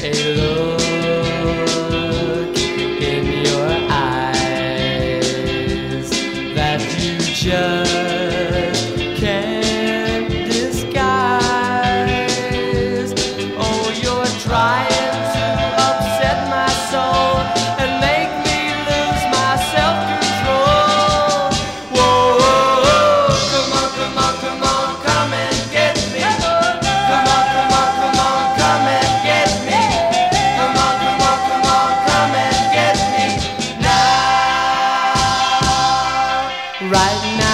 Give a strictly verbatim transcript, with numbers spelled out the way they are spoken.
a look in your eyes that you just can't disguise. Oh, you're trying to upset my soul and make me lose my self-control. Whoa, whoa, whoa, come on, come on, come on, come and get me. Come on, come on, come on, come and get me. Come on, come on, come on, come and get me now. Right now.